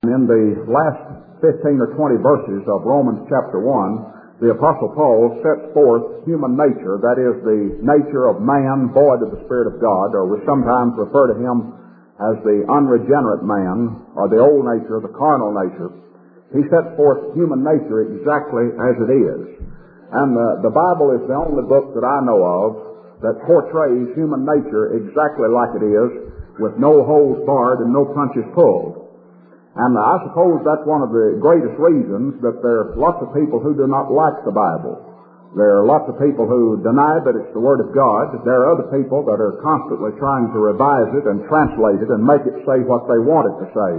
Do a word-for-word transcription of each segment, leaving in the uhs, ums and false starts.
In the last fifteen or twenty verses of Romans chapter one, the Apostle Paul sets forth human nature, that is, the nature of man void of the Spirit of God, or we sometimes refer to him as the unregenerate man, or the old nature, the carnal nature. He sets forth human nature exactly as it is. And the, the Bible is the only book that I know of that portrays human nature exactly like it is, with no holes barred and no punches pulled. And I suppose that's one of the greatest reasons that there are lots of people who do not like the Bible. There are lots of people who deny that it's the Word of God. There are other people that are constantly trying to revise it and translate it and make it say what they want it to say.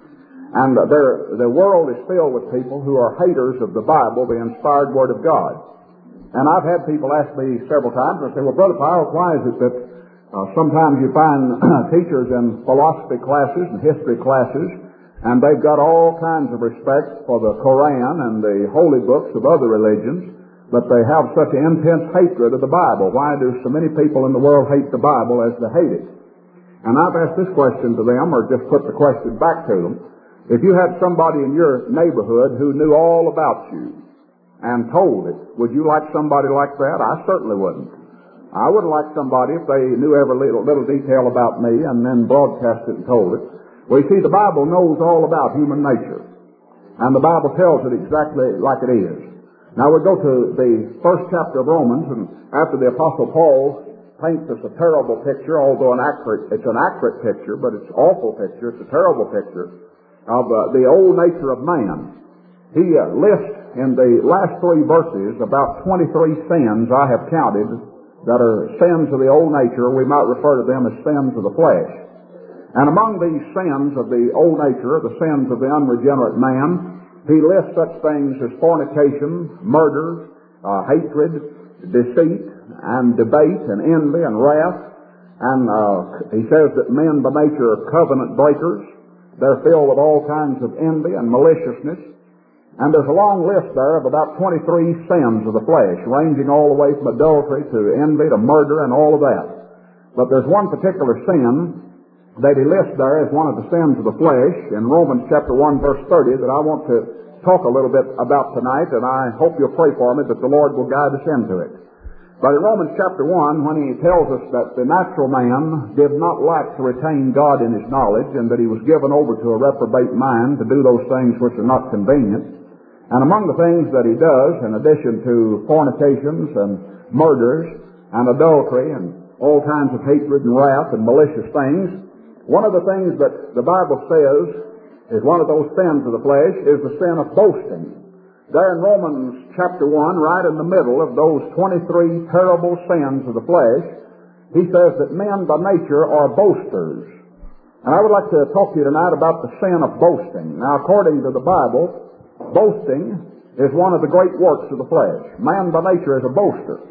And there, the world is filled with people who are haters of the Bible, the inspired Word of God. And I've had people ask me several times, I say, well, Brother Powell, why is it that uh, sometimes you find teachers in philosophy classes and history classes, and they've got all kinds of respect for the Koran and the holy books of other religions, but they have such an intense hatred of the Bible? Why do so many people in the world hate the Bible as they hate it? And I've asked this question to them, or just put the question back to them. If you had somebody in your neighborhood who knew all about you and told it, would you like somebody like that? I certainly wouldn't. I wouldn't like somebody if they knew every little, little detail about me and then broadcast it and told it. Well, you see, the Bible knows all about human nature, and the Bible tells it exactly like it is. Now we go to the first chapter of Romans, and after the Apostle Paul paints us a terrible picture, although an accurate, it's an accurate picture, but it's an awful picture, it's a terrible picture of uh, the old nature of man. He uh, lists in the last three verses about twenty-three sins I have counted that are sins of the old nature. We might refer to them as sins of the flesh. And among these sins of the old nature, the sins of the unregenerate man, he lists such things as fornication, murder, uh, hatred, deceit, and debate, and envy, and wrath. And uh, he says that men by nature are covenant breakers. They're filled with all kinds of envy and maliciousness. And there's a long list there of about twenty-three sins of the flesh, ranging all the way from adultery to envy to murder and all of that. But there's one particular sin that he lists there as one of the sins of the flesh in Romans chapter one verse thirty that I want to talk a little bit about tonight, and I hope you'll pray for me that the Lord will guide us into it. But in Romans chapter one, when he tells us that the natural man did not like to retain God in his knowledge, and that he was given over to a reprobate mind to do those things which are not convenient, and among the things that he does, in addition to fornications and murders and adultery and all kinds of hatred and wrath and malicious things, one of the things that the Bible says is one of those sins of the flesh is the sin of boasting. There in Romans chapter one, right in the middle of those twenty-three terrible sins of the flesh, he says that men by nature are boasters. And I would like to talk to you tonight about the sin of boasting. Now, according to the Bible, boasting is one of the great works of the flesh. Man by nature is a boaster.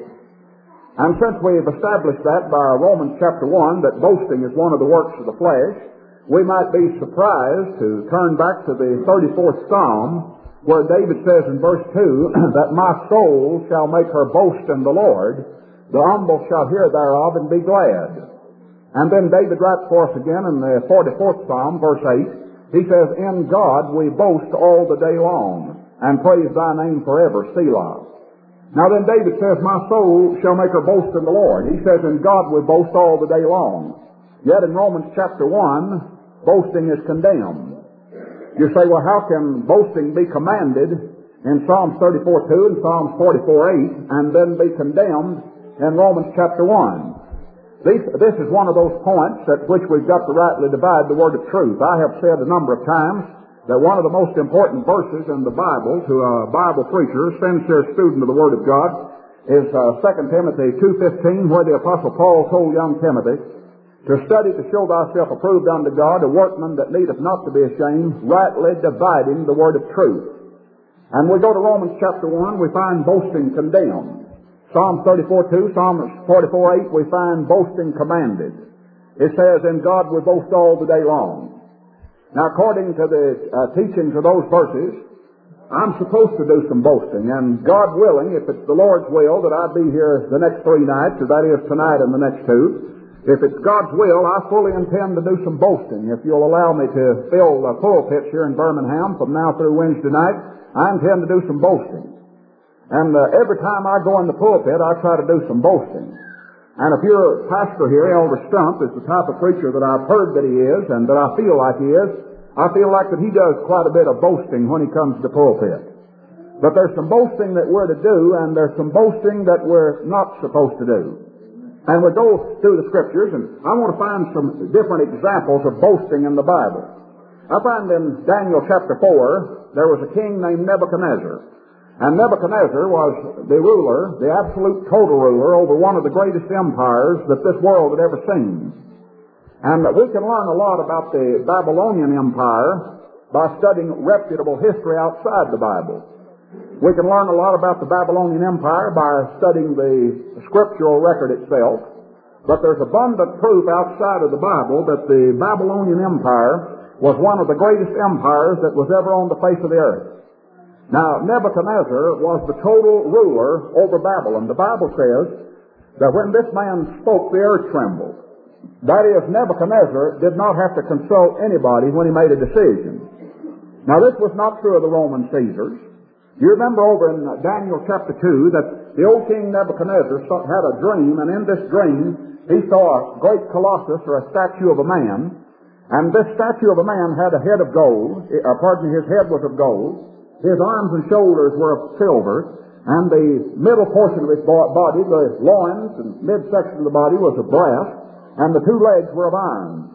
And since we've established that by Romans chapter one, that boasting is one of the works of the flesh, we might be surprised to turn back to the thirty-fourth Psalm, where David says in verse two, that my soul shall make her boast in the Lord, the humble shall hear thereof and be glad. And then David writes for us again in the forty-fourth Psalm, verse eight, he says, in God we boast all the day long, and praise thy name forever, Selah. Now then David says, my soul shall make her boast in the Lord. He says, in God we boast all the day long. Yet in Romans chapter one, boasting is condemned. You say, well, how can boasting be commanded in Psalms thirty-four two and Psalms forty-four eight and then be condemned in Romans chapter one? This, this is one of those points at which we've got to rightly divide the word of truth. I have said a number of times that one of the most important verses in the Bible to a Bible preacher, sincere student of the Word of God, is uh, Second Timothy two fifteen, where the Apostle Paul told young Timothy to study to show thyself approved unto God, a workman that needeth not to be ashamed, rightly dividing the word of truth. And we go to Romans chapter one, we find boasting condemned. Psalm thirty-four two, Psalm forty-four eight, we find boasting commanded. It says, in God we boast all the day long. Now, according to the uh, teachings of those verses, I'm supposed to do some boasting, and God willing, if it's the Lord's will that I be here the next three nights, or that is tonight and the next two, If it's God's will, I fully intend to do some boasting. If you'll allow me to fill the pulpits here in Birmingham from now through Wednesday night, I intend to do some boasting. And uh, every time I go in the pulpit, I try to do some boasting. And if your pastor here, Elder Stump, is the type of preacher that I've heard that he is and that I feel like he is, I feel like that he does quite a bit of boasting when he comes to the pulpit. But there's some boasting that we're to do, and there's some boasting that we're not supposed to do. And we go through the Scriptures, and I want to find some different examples of boasting in the Bible. I find in Daniel chapter four, there was a king named Nebuchadnezzar. And Nebuchadnezzar was the ruler, the absolute total ruler over one of the greatest empires that this world had ever seen. And we can learn a lot about the Babylonian Empire by studying reputable history outside the Bible. We can learn a lot about the Babylonian Empire by studying the scriptural record itself. But there's abundant proof outside of the Bible that the Babylonian Empire was one of the greatest empires that was ever on the face of the earth. Now, Nebuchadnezzar was the total ruler over Babylon. The Bible says that when this man spoke, the earth trembled. That is, Nebuchadnezzar did not have to consult anybody when he made a decision. Now, this was not true of the Roman Caesars. You remember over in Daniel chapter two that the old king Nebuchadnezzar had a dream, and in this dream he saw a great colossus, or a statue of a man, and this statue of a man had a head of gold, uh, pardon me, his head was of gold, his arms and shoulders were of silver, and the middle portion of his body, the loins and midsection of the body, was of brass, and the two legs were of iron.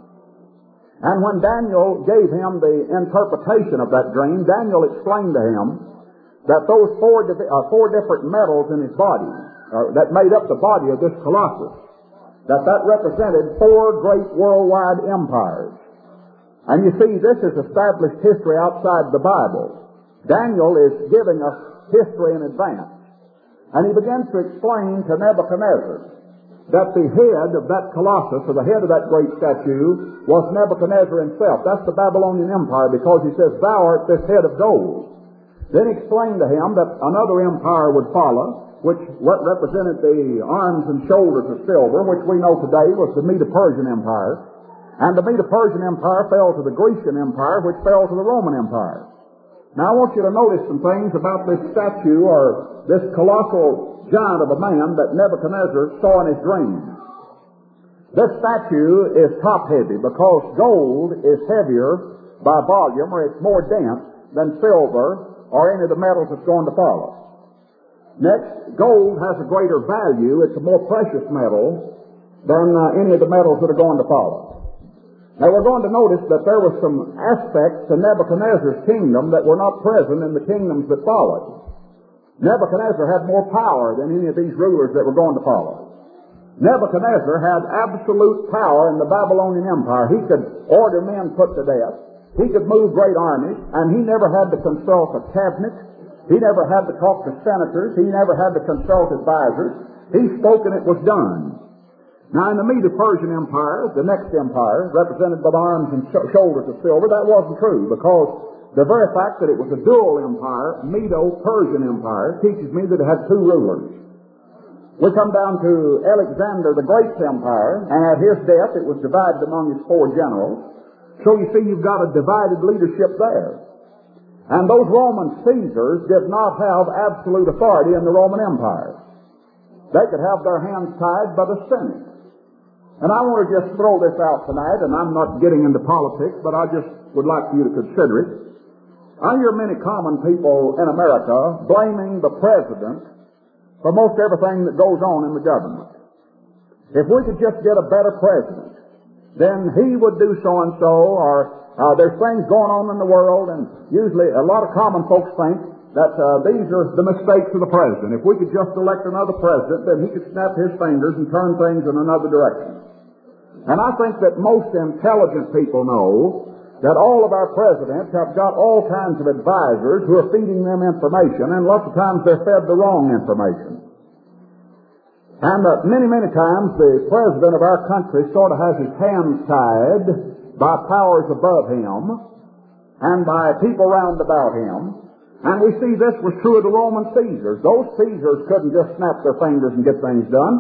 And when Daniel gave him the interpretation of that dream, Daniel explained to him that those four, uh, four different metals in his body, uh, that made up the body of this colossus, that that represented four great worldwide empires. And you see, this is established history outside the Bible. Daniel is giving us history in advance. And he begins to explain to Nebuchadnezzar that the head of that colossus, or the head of that great statue, was Nebuchadnezzar himself. That's the Babylonian Empire, because he says, "Thou art this head of gold." Then he explained to him that another empire would follow, which represented the arms and shoulders of silver, which we know today was the Medo-Persian Empire. And the Medo-Persian Empire fell to the Grecian Empire, which fell to the Roman Empire. Now, I want you to notice some things about this statue, or this colossal giant of a man that Nebuchadnezzar saw in his dream. This statue is top-heavy because gold is heavier by volume, or it's more dense than silver or any of the metals that's going to follow. Next, gold has a greater value. It's a more precious metal than uh, any of the metals that are going to follow. Now, we're going to notice that there were some aspects to Nebuchadnezzar's kingdom that were not present in the kingdoms that followed. Nebuchadnezzar had more power than any of these rulers that were going to follow. Nebuchadnezzar had absolute power in the Babylonian Empire. He could order men put to death. He could move great armies, and he never had to consult a cabinet. He never had to talk to senators. He never had to consult advisors. He spoke and it was done. Now, in the Medo-Persian Empire, the next empire, represented by the arms and sh- shoulders of silver, that wasn't true, because the very fact that it was a dual empire, Medo-Persian Empire, teaches me that it had two rulers. We come down to Alexander the Great's empire, and at his death it was divided among his four generals. So you see, you've got a divided leadership there. And those Roman Caesars did not have absolute authority in the Roman Empire. They could have their hands tied by the Senate. And I want to just throw this out tonight, and I'm not getting into politics, but I just would like for you to consider it. I hear many common people in America blaming the president for most everything that goes on in the government. If we could just get a better president, then he would do so-and-so, or uh, there's things going on in the world, and usually a lot of common folks think that uh, these are the mistakes of the president. If we could just elect another president, then he could snap his fingers and turn things in another direction. And I think that most intelligent people know that all of our presidents have got all kinds of advisors who are feeding them information, and lots of times they're fed the wrong information. And uh, many, many times the president of our country sort of has his hands tied by powers above him and by people round about him. And we see this was true of the Roman Caesars. Those Caesars couldn't just snap their fingers and get things done.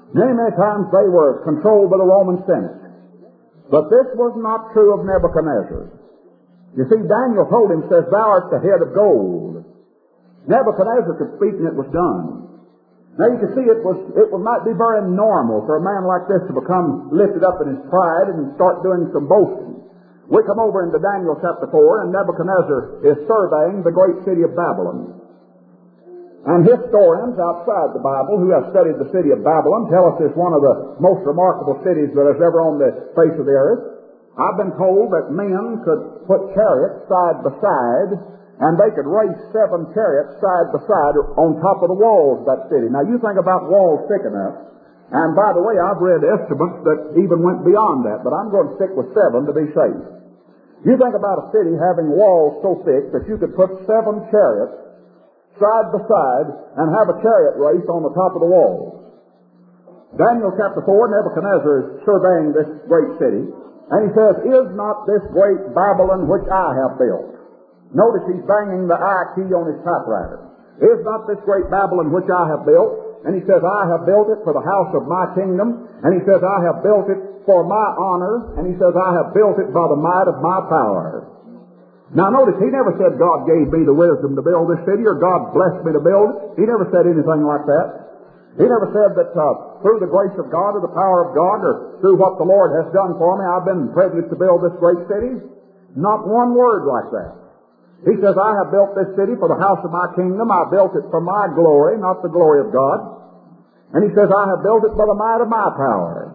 Many, many times they were controlled by the Roman Senate. But this was not true of Nebuchadnezzar. You see, Daniel told him, says, thou art the head of gold. Nebuchadnezzar could speak and it was done. Now you can see it was, it might be very normal for a man like this to become lifted up in his pride and start doing some boasting. We come over into Daniel chapter four, and Nebuchadnezzar is surveying the great city of Babylon. And historians outside the Bible who have studied the city of Babylon tell us it's one of the most remarkable cities that is ever on the face of the earth. I've been told that men could put chariots side by side, and they could race seven chariots side by side on top of the walls of that city. Now you think about walls thick enough, and by the way, I've read estimates that even went beyond that, but I'm going to stick with seven to be safe. You think about a city having walls so thick that you could put seven chariots side by side and have a chariot race on the top of the walls. Daniel chapter four, Nebuchadnezzar is surveying this great city, and he says, is not this great Babylon which I have built? Notice he's banging the I key on his typewriter. Is not this great Babylon which I have built? And he says, I have built it for the house of my kingdom. And he says, I have built it for my honor. And he says, I have built it by the might of my power. Now notice, he never said God gave me the wisdom to build this city or God blessed me to build it. He never said anything like that. He never said that uh, through the grace of God or the power of God or through what the Lord has done for me, I've been privileged to build this great city. Not one word like that. He says, I have built this city for the house of my kingdom. I built it for my glory, not the glory of God. And he says, I have built it by the might of my power.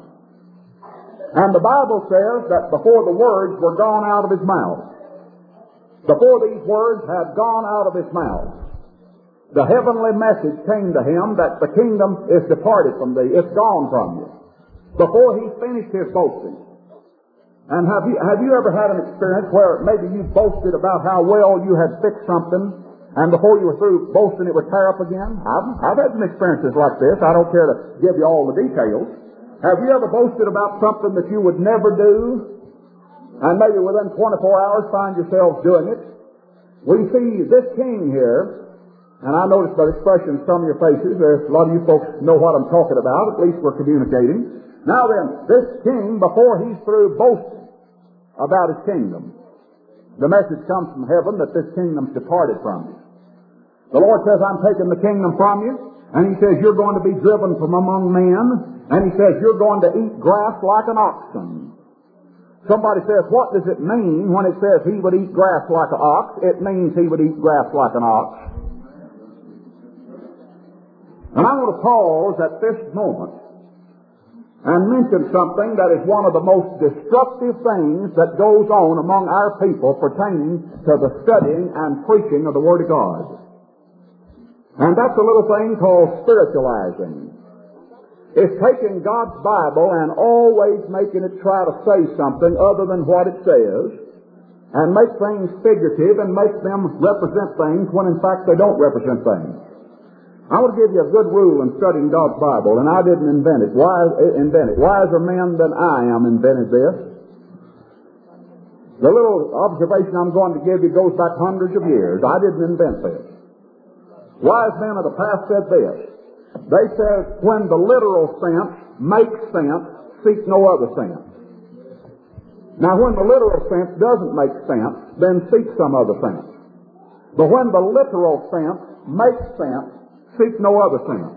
And the Bible says that before the words were gone out of his mouth, before these words had gone out of his mouth, the heavenly message came to him that the kingdom is departed from thee. It's gone from you. Before he finished his boasting. And have you, have you ever had an experience where maybe you boasted about how well you had fixed something, and before you were through boasting it would tear up again? I've, I've had some experiences like this. I don't care to give you all the details. Have you ever boasted about something that you would never do, and maybe within twenty-four hours find yourselves doing it? We see this king here, and I noticed by the expression in some of your faces, there's a lot of you folks know what I'm talking about. At least we're communicating. Now then, this king, before he's through boasting about his kingdom, the message comes from heaven that this kingdom's departed from you. The Lord says, I'm taking the kingdom from you, and he says, you're going to be driven from among men, and he says, you're going to eat grass like an oxen. Somebody says, what does it mean when it says he would eat grass like an ox? It means he would eat grass like an ox. And I want to pause at this moment and mention something that is one of the most destructive things that goes on among our people pertaining to the studying and preaching of the Word of God. And that's a little thing called spiritualizing. It's taking God's Bible and always making it try to say something other than what it says, and make things figurative and make them represent things when in fact they don't represent things. I want to give you a good rule in studying God's Bible, and I didn't invent it. Wise, invent it. Wiser men than I am invented this. The little observation I'm going to give you goes back hundreds of years. I didn't invent this. Wise men of the past said this. They said, when the literal sense makes sense, seek no other sense. Now, when the literal sense doesn't make sense, then seek some other sense. But when the literal sense makes sense, seek no other sense.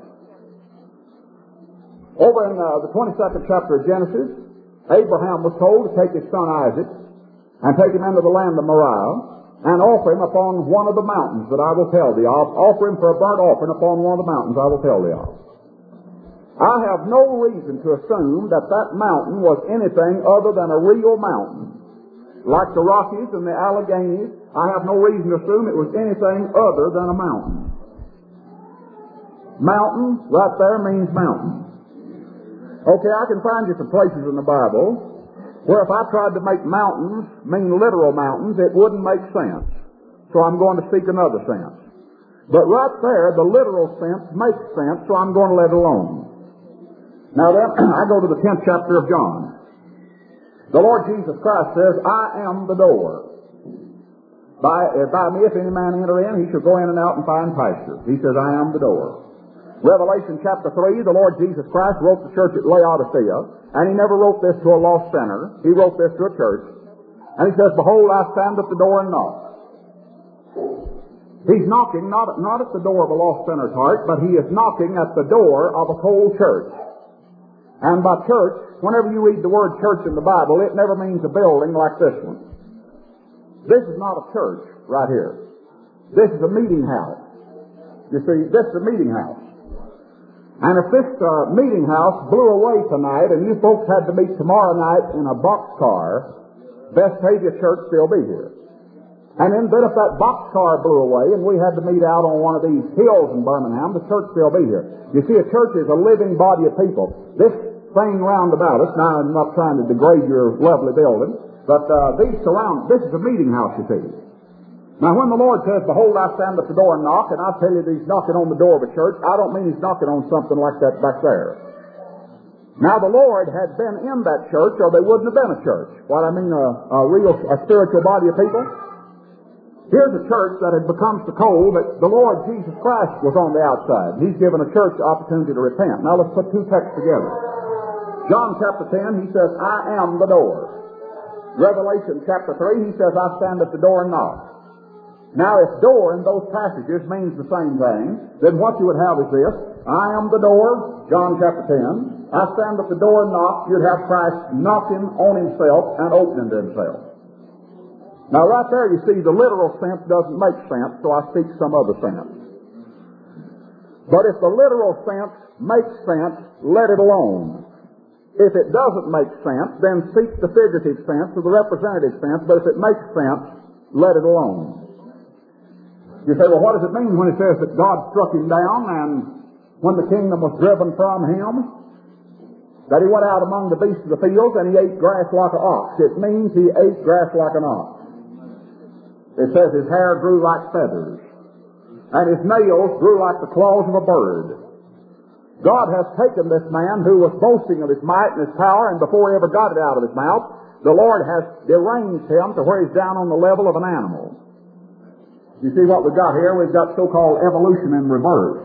Over in uh, the twenty-second chapter of Genesis, Abraham was told to take his son Isaac and take him into the land of Moriah and offer him upon one of the mountains that I will tell thee of. Offer him for a burnt offering upon one of the mountains I will tell thee of. I have no reason to assume that that mountain was anything other than a real mountain. Like the Rockies and the Alleghenies, I have no reason to assume it was anything other than a mountain. Mountain, right there, means mountain. Okay, I can find you some places in the Bible where if I tried to make mountains mean literal mountains, it wouldn't make sense. So I'm going to seek another sense. But right there, the literal sense makes sense, so I'm going to let it alone. Now then, I go to the tenth chapter of John. The Lord Jesus Christ says, I am the door. By, by me, if any man enter in, he shall go in and out and find pasture. He says, I am the door. Revelation chapter three, the Lord Jesus Christ wrote the church at Laodicea, and He never wrote this to a lost sinner. He wrote this to a church. And He says, behold, I stand at the door and knock. He's knocking not, not at the door of a lost sinner's heart, but He is knocking at the door of a whole church. And by church, whenever you read the word church in the Bible, it never means a building like this one. This is not a church right here. This is a meeting house. You see, this is a meeting house. And if this uh, meeting house blew away tonight and you folks had to meet tomorrow night in a boxcar, Vestavia Church still be here. And then, then if that boxcar blew away and we had to meet out on one of these hills in Birmingham, the church still be here. You see, a church is a living body of people. This thing round about us, now I'm not trying to degrade your lovely building, but uh, these surround, this is a meeting house, you see. Now, when the Lord says, behold, I stand at the door and knock, and I tell you that He's knocking on the door of a church, I don't mean He's knocking on something like that back there. Now, the Lord had been in that church, or they wouldn't have been a church. What I mean, a, a real, a spiritual body of people. Here's a church that had become so cold that the Lord Jesus Christ was on the outside. He's given a church the opportunity to repent. Now, let's put two texts together. John chapter ten, He says, I am the door. Revelation chapter three, He says, I stand at the door and knock. Now, if door in those passages means the same thing, then what you would have is this. I am the door, John chapter ten. I stand at the door and knock. You'd have Christ knocking on Himself and opening to Himself. Now, right there, you see, the literal sense doesn't make sense, so I speak some other sense. But if the literal sense makes sense, let it alone. If it doesn't make sense, then seek the figurative sense or the representative sense, but if it makes sense, let it alone. You say, well, what does it mean when it says that God struck Him down and when the kingdom was driven from Him, that He went out among the beasts of the fields and He ate grass like an ox? It means He ate grass like an ox. It says His hair grew like feathers, and His nails grew like the claws of a bird. God has taken this man who was boasting of His might and His power, and before He ever got it out of his mouth, the Lord has deranged him to where he's down on the level of an animal. You see what we've got here? We've got so-called evolution in reverse.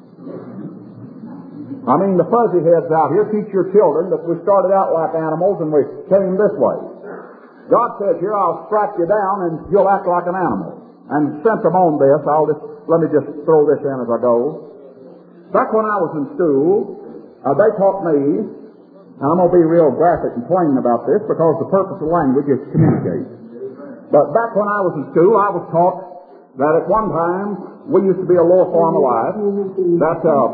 I mean, the fuzzy heads out here teach your children that we started out like animals and we came this way. God says here, I'll strike you down and you'll act like an animal. And since I'm on this, I'll just, let me just throw this in as I go. Back when I was in school, uh, they taught me, and I'm going to be real graphic and plain about this because the purpose of language is to communicate. But back when I was in school, I was taught that at one time, we used to be a lower form of life. That, uh,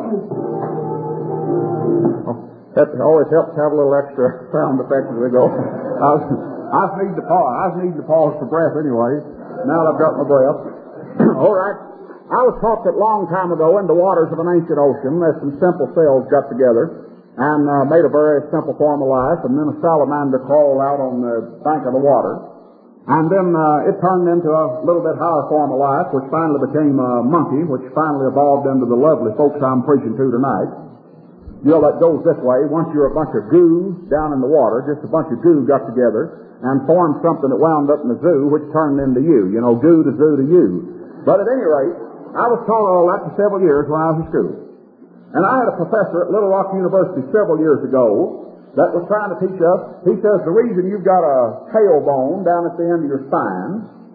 oh, that always helps to have a little extra sound effect as we go. I was, I was needing to pause. I was needing to pause for breath anyway. Now that I've got my breath. All right. I was taught that long time ago in the waters of an ancient ocean, there's some simple cells got together and uh, made a very simple form of life, and then a salamander crawled out on the bank of the water. And then uh, it turned into a little bit higher form of life, which finally became a monkey, which finally evolved into the lovely folks I'm preaching to tonight. You know, that goes this way. Once you're a bunch of goo down in the water, just a bunch of goo got together and formed something that wound up in the zoo, which turned into you. You know, goo to zoo to you. But at any rate, I was taught all that for several years when I was in school. And I had a professor at Little Rock University several years ago that was trying to teach us. He says the reason you've got a tailbone down at the end of your spine,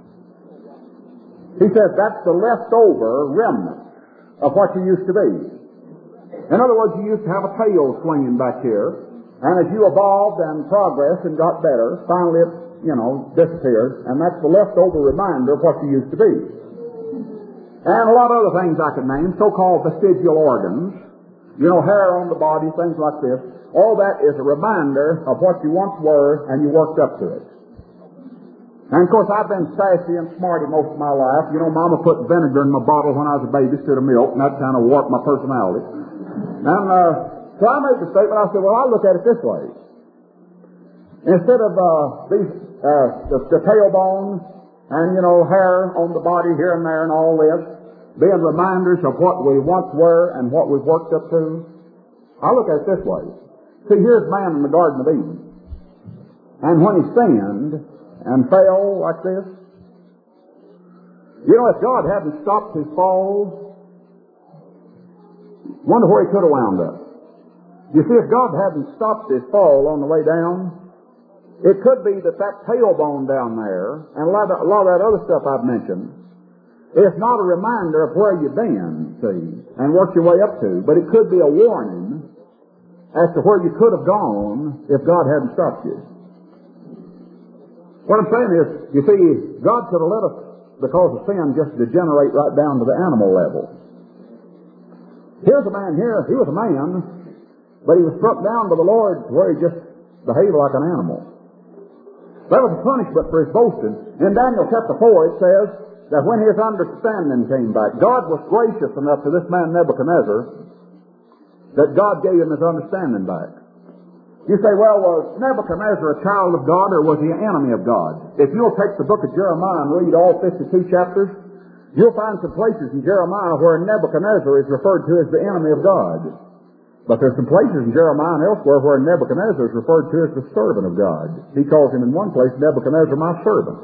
he says that's the leftover remnant of what you used to be. In other words, you used to have a tail swinging back here, and as you evolved and progressed and got better, finally it, you know, disappeared, and that's the leftover reminder of what you used to be. And a lot of other things I could name, so-called vestigial organs, you know, hair on the body, things like this. All that is a reminder of what you once were, and you worked up to it. And, of course, I've been sassy and smarty most of my life. You know, Mama put vinegar in my bottle when I was a baby instead of milk, and that kind of warped my personality. And uh, so I made the statement, I said, well, I'll look at it this way. Instead of uh, these, uh, the, the tailbone and, you know, hair on the body here and there and all this, being reminders of what we once were and what we've worked up to, I look at it this way. See, here's man in the Garden of Eden. And when he sinned and fell like this, you know, if God hadn't stopped his fall, Wonder where he could have wound up. You see, if God hadn't stopped his fall on the way down, it could be that that tailbone down there, and a lot of, a lot of that other stuff I've mentioned, it's not a reminder of where you've been, see, and what your way up to, but it could be a warning as to where you could have gone if God hadn't stopped you. What I'm saying is, you see, God could have let us, because of sin, just degenerate right down to the animal level. Here's a man here, he was a man, but he was struck down by the Lord where he just behaved like an animal. That was a punishment for his boasting. In Daniel chapter four it says that when his understanding came back, God was gracious enough to this man Nebuchadnezzar that God gave him his understanding back. You say, well, was Nebuchadnezzar a child of God or was he an enemy of God? If you'll take the book of Jeremiah and read all fifty-two chapters, you'll find some places in Jeremiah where Nebuchadnezzar is referred to as the enemy of God. But there's some places in Jeremiah and elsewhere where Nebuchadnezzar is referred to as the servant of God. He calls him in one place, Nebuchadnezzar, my servant.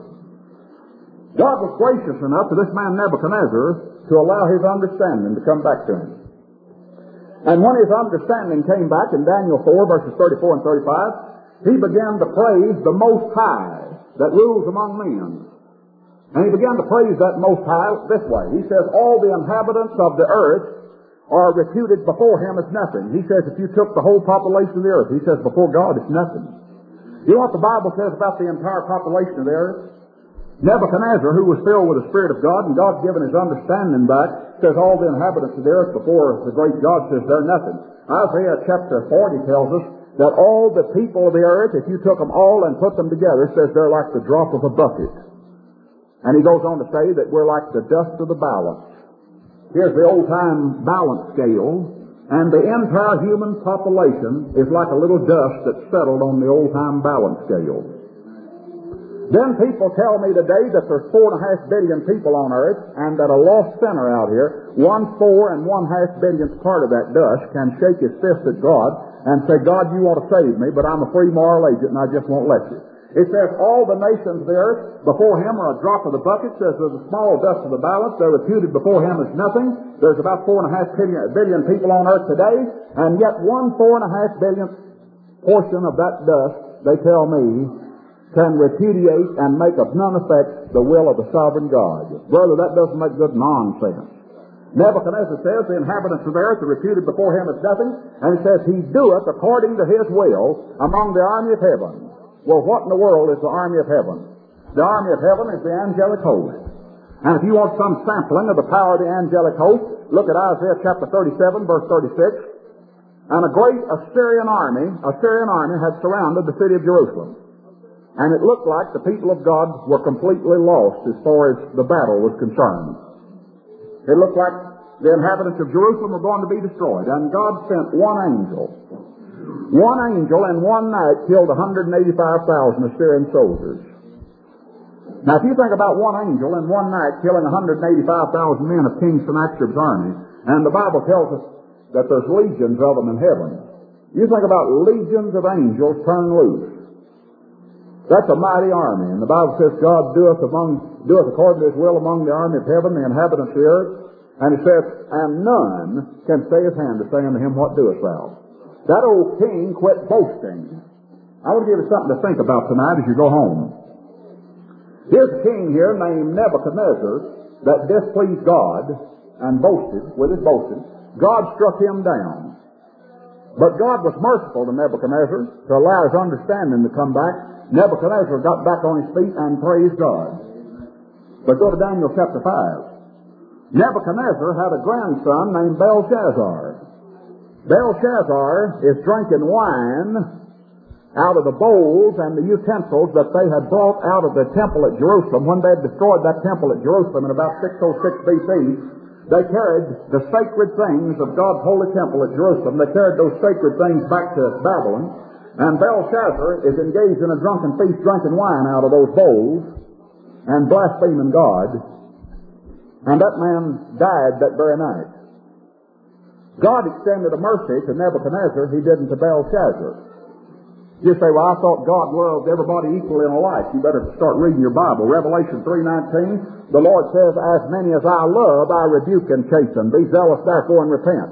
God was gracious enough to this man Nebuchadnezzar to allow his understanding to come back to him. And when his understanding came back in Daniel four, verses thirty-four and thirty-five, he began to praise the Most High that rules among men. And he began to praise that Most High this way. He says, all the inhabitants of the earth are reputed before him as nothing. He says, if you took the whole population of the earth, he says, before God it's nothing. You know what the Bible says about the entire population of the earth? Nebuchadnezzar, who was filled with the Spirit of God, and God's given his understanding back, says all the inhabitants of the earth before the great God says they're nothing. Isaiah chapter forty tells us that all the people of the earth, if you took them all and put them together, says they're like the drop of a bucket. And he goes on to say that we're like the dust of the balance. Here's the old-time balance scale, and the entire human population is like a little dust that's settled on the old-time balance scale. Then people tell me today that there's four and a half billion people on earth, and that a lost sinner out here, one four and one half billionth part of that dust, can shake his fist at God and say, God, you want to save me, but I'm a free moral agent and I just won't let you. It says all the nations of the earth before him are a drop of the bucket. It says there's a small dust of the balance. They're reputed before him as nothing. There's about four and a half billion, billion people on earth today, and yet one four and a half billionth portion of that dust, they tell me, can repudiate and make of none effect the will of the sovereign God. Brother, that doesn't make good nonsense. Nebuchadnezzar says the inhabitants of the earth are reputed before him as nothing, and he says he doeth according to his will among the army of heaven. Well, what in the world is the army of heaven? The army of heaven is the angelic host. And if you want some sampling of the power of the angelic host, look at Isaiah chapter thirty-seven, verse thirty-six. And a great Assyrian army, Assyrian army had surrounded the city of Jerusalem. And it looked like the people of God were completely lost as far as the battle was concerned. It looked like the inhabitants of Jerusalem were going to be destroyed. And God sent one angel. One angel in one night killed one hundred eighty-five thousand Assyrian soldiers. Now, if you think about one angel in one night killing one hundred eighty-five thousand men of King Sennacherib's army, and the Bible tells us that there's legions of them in heaven. You think about legions of angels turned loose. That's a mighty army. And the Bible says God doeth among doeth according to his will among the army of heaven, the inhabitants of the earth. And it says, and none can stay his hand to say unto him, what doest thou? That old king quit boasting. I want to give you something to think about tonight as you go home. Here's a king here named Nebuchadnezzar that displeased God and boasted with his boasting. God struck him down. But God was merciful to Nebuchadnezzar to allow his understanding to come back. Nebuchadnezzar got back on his feet and praised God. But go to Daniel chapter five. Nebuchadnezzar had a grandson named Belshazzar. Belshazzar is drinking wine out of the bowls and the utensils that they had brought out of the temple at Jerusalem. When they had destroyed that temple at Jerusalem in about six oh six B C, they carried the sacred things of God's holy temple at Jerusalem. They carried those sacred things back to Babylon. And Belshazzar is engaged in a drunken feast, drinking wine out of those bowls and blaspheming God. And that man died that very night. God extended a mercy to Nebuchadnezzar he didn't to Belshazzar. You say, well, I thought God loved everybody equally in alike. You better start reading your Bible. Revelation three nineteen, the Lord says, as many as I love, I rebuke and chasten. Be zealous therefore and repent.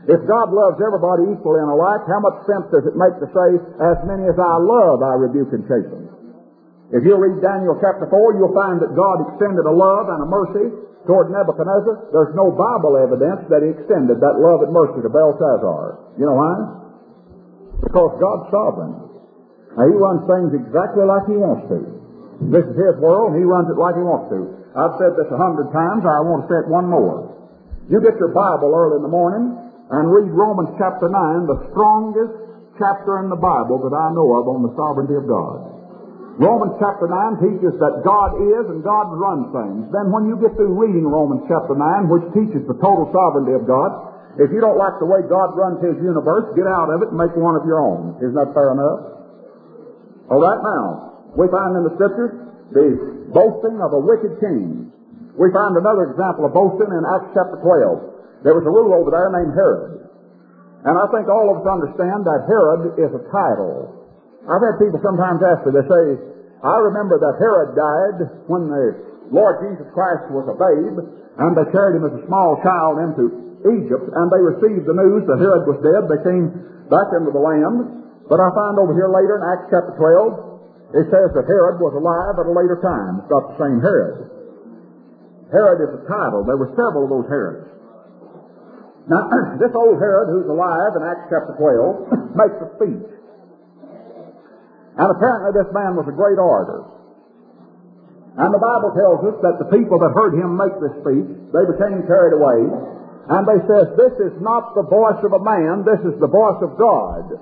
If God loves everybody equally and alike, how much sense does it make to say, as many as I love, I rebuke and chasten? If you read Daniel chapter four, you'll find that God extended a love and a mercy toward Nebuchadnezzar. There's no Bible evidence that he extended that love and mercy to Belshazzar. You know why? Because God's sovereign. Now, he runs things exactly like he wants to. This is his world, and he runs it like he wants to. I've said this a hundred times. I want to say it one more. You get your Bible early in the morning and read Romans chapter nine, the strongest chapter in the Bible that I know of on the sovereignty of God. Romans chapter nine teaches that God is and God runs things. Then when you get through reading Romans chapter nine, which teaches the total sovereignty of God, if you don't like the way God runs his universe, get out of it and make one of your own. Isn't that fair enough? All right, now, we find in the Scriptures the boasting of a wicked king. We find another example of boasting in Acts chapter twelve. There was a ruler over there named Herod. And I think all of us understand that Herod is a title. I've had people sometimes ask me, they say, I remember that Herod died when the Lord Jesus Christ was a babe, and they carried him as a small child into Egypt, and they received the news that Herod was dead. They came back into the land. But I find over here later in Acts chapter twelve, it says that Herod was alive at a later time. It's not the same Herod. Herod is a title. There were several of those Herods. Now, this old Herod who's alive in Acts chapter twelve makes a speech. And apparently this man was a great orator. And the Bible tells us that the people that heard him make this speech, they became carried away. And they says, this is not the voice of a man, this is the voice of God.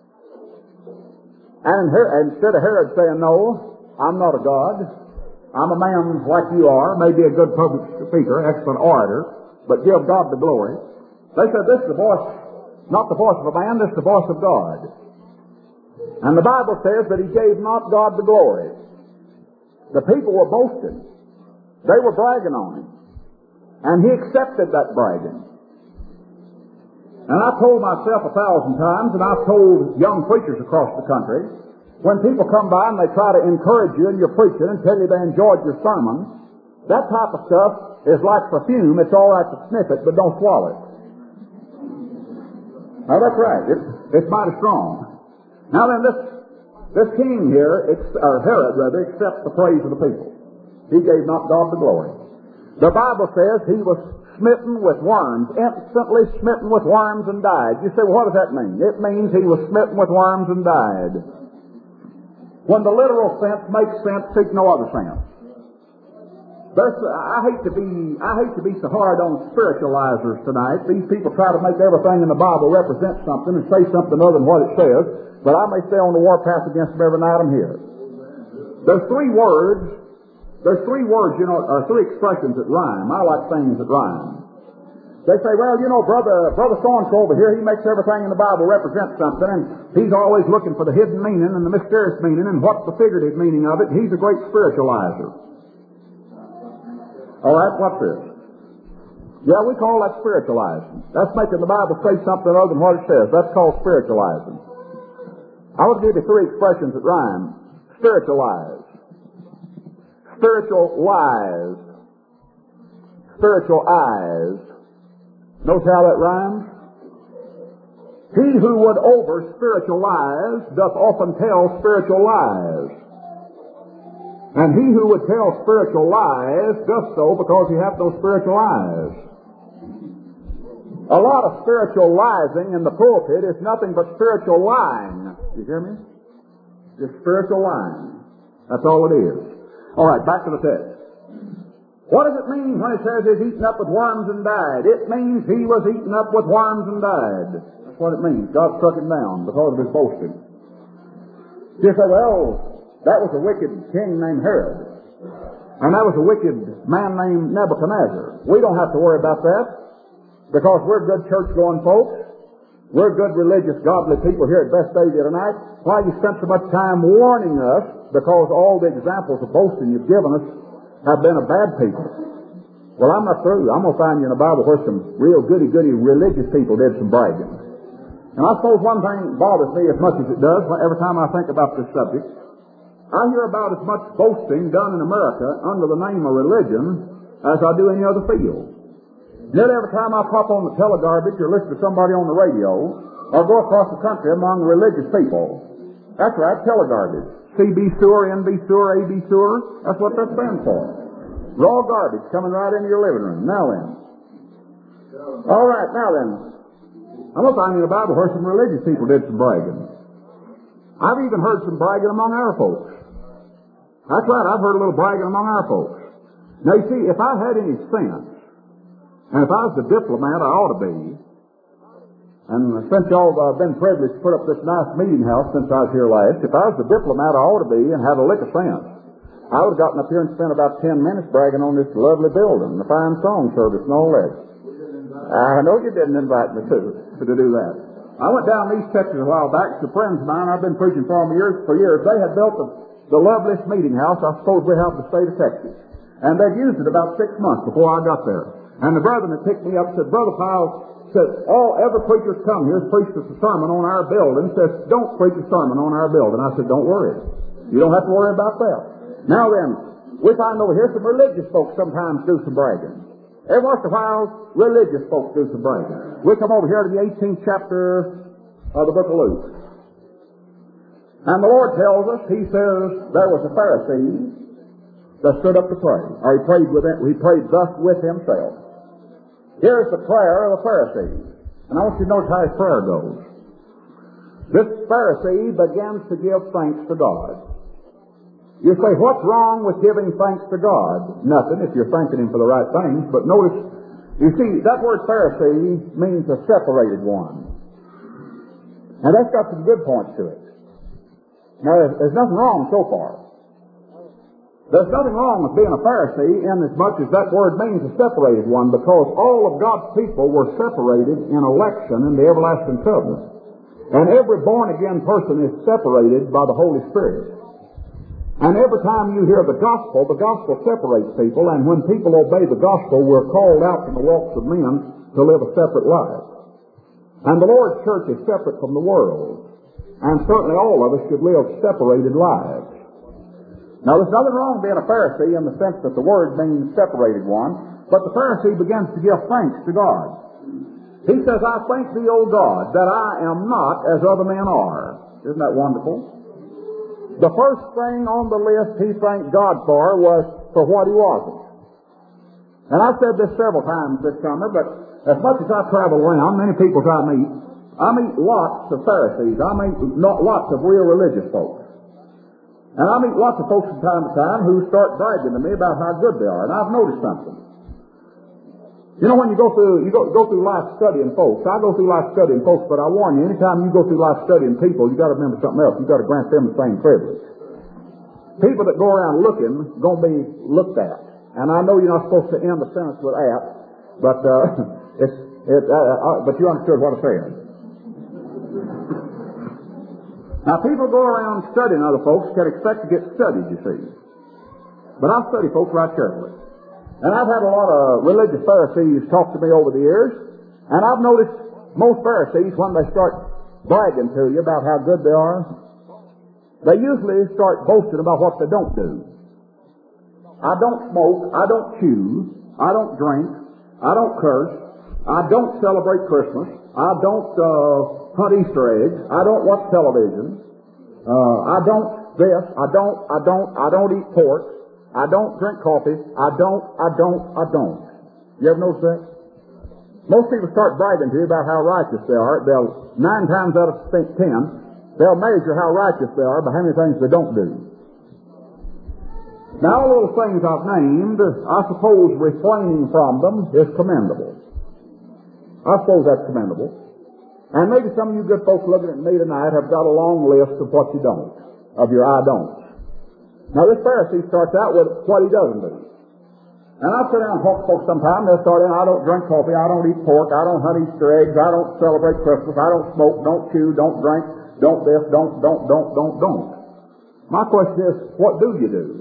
And Her- instead of Herod saying, no, I'm not a God, I'm a man like you are, maybe a good public speaker, excellent orator, but give God the glory. They said, this is the voice, not the voice of a man, this is the voice of God. And the Bible says that he gave not God the glory. The people were boasting. They were bragging on him. And he accepted that bragging. And I've told myself a thousand times, and I've told young preachers across the country, when people come by and they try to encourage you in your preaching and tell you they enjoyed your sermon, that type of stuff is like perfume. It's all right to sniff it, but don't swallow it. Now that's right. It's, it's mighty strong. Now then, this this king here, or Herod rather, accepts the praise of the people. He gave not God the glory. The Bible says he was smitten with worms, instantly smitten with worms and died. You say, well, what does that mean? It means he was smitten with worms and died. When the literal sense makes sense, seek no other sense. There's, I hate to be I hate to be so hard on spiritualizers tonight. These people try to make everything in the Bible represent something and say something other than what it says. But I may stay on the warpath against them every night I'm here. There's three words, there's three words, you know, or three expressions that rhyme. I like things that rhyme. They say, well, you know, brother, brother so-and-so over here, he makes everything in the Bible represent something, and he's always looking for the hidden meaning and the mysterious meaning and what's the figurative meaning of it. He's a great spiritualizer. All right, what's this? Yeah, we call that spiritualizing. That's making the Bible say something other than what it says. That's called spiritualizing. I want to give you three expressions that rhyme. Spiritualize. Spiritual lies. Spiritual eyes. Notice how that rhymes? He who would over spiritualize doth often tell spiritual lies. And he who would tell spiritual lies doth so because he hath no spiritual eyes. A lot of spiritualizing in the pulpit is nothing but spiritual lying. You hear me? Just spiritual lying. That's all it is. All right, back to the text. What does it mean when it says he's eaten up with worms and died? It means he was eaten up with worms and died. That's what it means. God struck him down because of his boasting. You say, well, that was a wicked king named Herod. And that was a wicked man named Nebuchadnezzar. We don't have to worry about that because we're good church-going folks. We're good, religious, godly people here at Best Day tonight. Why you spent so much time warning us? Because all the examples of boasting you've given us have been of bad people. Well, I'm not through. I'm going to find you in the Bible where some real goody-goody religious people did some bragging. And I suppose one thing bothers me as much as it does every time I think about this subject. I hear about as much boasting done in America under the name of religion as I do any other field. Nearly every time I pop on the telegarbage or listen to somebody on the radio or go across the country among religious people, that's right, telegarbage. C B sewer, N B sewer, A B sewer, that's what that stands for. Raw garbage coming right into your living room. Now then. All right, now then. I'm going to find you in the Bible where some religious people did some bragging. I've even heard some bragging among our folks. That's right, I've heard a little bragging among our folks. Now you see, if I had any sense, and if I was the diplomat I ought to be, and since y'all have uh, been privileged to put up this nice meeting house since I was here last, if I was the diplomat I ought to be and had a lick of sense, I would have gotten up here and spent about ten minutes bragging on this lovely building, the fine song service and all that. I know you didn't invite me to, to do that. I went down to East Texas a while back to friends of mine I've been preaching for them years, for years. They had built the, the loveliest meeting house I suppose we have in the state of Texas. And they'd used it about six months before I got there. And the brethren that picked me up said, Brother Powell, said, all every preacher's come here has preached a sermon on our building. Says, don't preach a sermon on our building. I said, don't worry. You don't have to worry about that. Now then, we find over here some religious folks sometimes do some bragging. Every once in a while, religious folks do some bragging. We come over here to the eighteenth chapter of the book of Luke. And the Lord tells us, He says, there was a Pharisee that stood up to pray. Or he prayed with it, he prayed thus with himself. Here's the prayer of a Pharisee. And I want you to notice how his prayer goes. This Pharisee begins to give thanks to God. You say, what's wrong with giving thanks to God? Nothing, if you're thanking Him for the right things. But notice, you see, that word Pharisee means a separated one. And that's got some good points to it. Now, there's, there's nothing wrong so far. There's nothing wrong with being a Pharisee in as much as that word means a separated one, because all of God's people were separated in election in the everlasting covenant. And every born-again person is separated by the Holy Spirit. And every time you hear the gospel, the gospel separates people, and when people obey the gospel, we're called out from the walks of men to live a separate life. And the Lord's church is separate from the world. And certainly all of us should live separated lives. Now, there's nothing wrong being a Pharisee in the sense that the word means separated one, but the Pharisee begins to give thanks to God. He says, I thank thee, O God, that I am not as other men are. Isn't that wonderful? The first thing on the list he thanked God for was for what he wasn't. And I've said this several times this summer, but as much as I travel around, many people I meet, I meet lots of Pharisees. I meet lots of real religious folks. And I meet lots of folks from time to time who start bragging to me about how good they are. And I've noticed something. You know, when you go through, you go, go through life studying folks. I go through life studying folks, but I warn you, anytime you go through life studying people, you got to remember something else. You got to grant them the same privilege. People that go around looking, going to be looked at. And I know you're not supposed to end the sentence with at, but uh, it's, it, uh, uh, but you understood what I said. Now, people go around studying other folks can expect to get studied, you see. But I study folks right carefully. And I've had a lot of religious Pharisees talk to me over the years, and I've noticed most Pharisees, when they start bragging to you about how good they are, they usually start boasting about what they don't do. I don't smoke, I don't chew, I don't drink, I don't curse, I don't celebrate Christmas, I don't uh, hunt Easter eggs, I don't watch television, uh, I don't this, I don't, I don't, I don't eat pork, I don't drink coffee, I don't, I don't, I don't. You ever notice that? Most people start bragging to you about how righteous they are. They'll, nine times out of ten, they'll measure how righteous they are by how many things they don't do. Now, all those things I've named, I suppose refraining from them is commendable. I suppose that's commendable. And maybe some of you good folks looking at me tonight have got a long list of what you don't, of your I don'ts. Now, this Pharisee starts out with what he doesn't do. And I sit down and talk to folks sometimes. They'll start in, I don't drink coffee, I don't eat pork, I don't hunt Easter eggs, I don't celebrate Christmas, I don't smoke, don't chew, don't drink, don't this, don't, don't, don't, don't, don't. My question is, what do you do?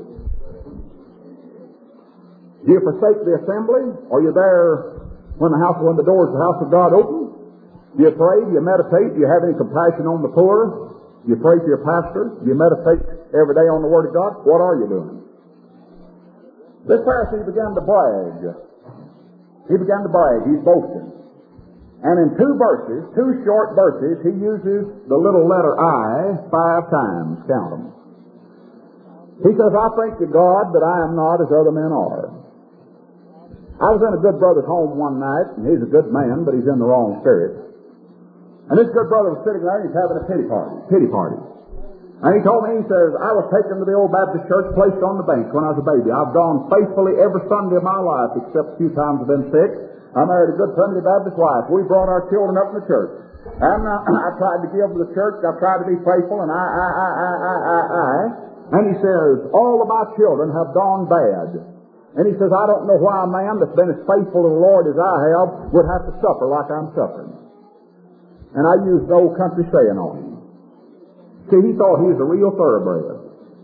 Do you forsake the assembly? Are you there when the house, when the doors of the house of God open? Do you pray? Do you meditate? Do you have any compassion on the poor? Do you pray for your pastor? Do you meditate every day on the Word of God? What are you doing? This Pharisee began to brag. He began to brag. He's boasting. And in two verses, two short verses, he uses the little letter I five times. Count them. He says, I thank to God that I am not as other men are. I was in a good brother's home one night, and he's a good man, but he's in the wrong spirit. And this good brother was sitting there, and he's having a pity party. Pity party. And he told me, he says, I was taken to the old Baptist church, placed on the bench when I was a baby. I've gone faithfully every Sunday of my life, except a few times I've been sick. I married a good Sunday Baptist wife. We brought our children up in the church. And uh, I tried to give to the church. I tried to be faithful, and I, I, I, I, I, I, I. And he says, all of my children have gone bad. And he says, I don't know why a man that's been as faithful to the Lord as I have would have to suffer like I'm suffering. And I used the old country saying on him. See, he thought he was a real thoroughbred.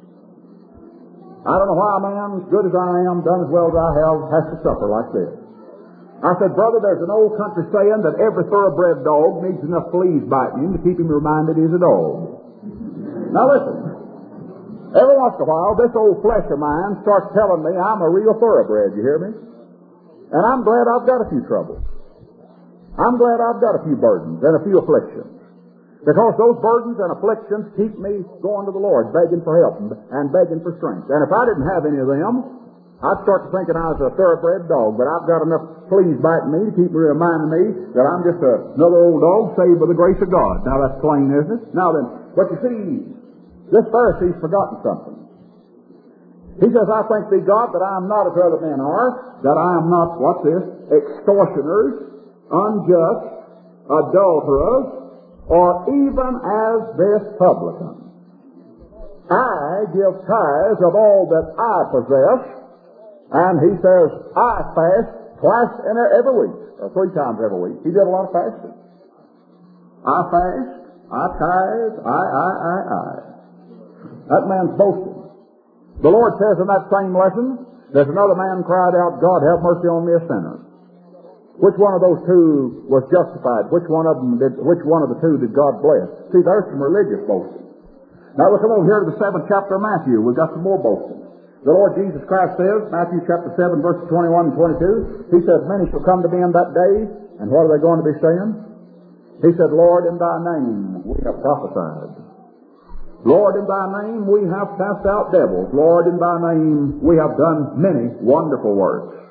I don't know why a man as good as I am, done as well as I have, has to suffer like this. I said, brother, there's an old country saying that every thoroughbred dog needs enough fleas biting him to keep him reminded he's a dog. Now listen, every once in a while, this old flesh of mine starts telling me I'm a real thoroughbred, you hear me? And I'm glad I've got a few troubles. I'm glad I've got a few burdens and a few afflictions. Because those burdens and afflictions keep me going to the Lord, begging for help and, and begging for strength. And if I didn't have any of them, I'd start to thinking I was a thoroughbred dog, but I've got enough fleas biting me to keep me reminding me that I'm just a, another old dog saved by the grace of God. Now that's plain, isn't it? Now then, but you see, this Pharisee's forgotten something. He says, I thank thee, God, that I am not as other men are, that I am not, what's this, extortioners, unjust, adulterers, or even as this publican. I give tithes of all that I possess, and he says, I fast twice in every week, or three times every week. He did a lot of fasting. I fast, I tithe, I, I, I, I. That man's boasting. The Lord says in that same lesson, there's another man cried out, God, have mercy on me, a sinner. Which one of those two was justified? Which one of them did, which one of the two did God bless? See, there's some religious boasting. Now we come over here to the seventh chapter of Matthew. We've got some more boasting. The Lord Jesus Christ says, Matthew chapter seven, verses twenty-one and twenty-two, He says, many shall come to me in that day, and what are they going to be saying? He said, Lord, in thy name we have prophesied. Lord, in thy name we have cast out devils. Lord, in thy name we have done many wonderful works.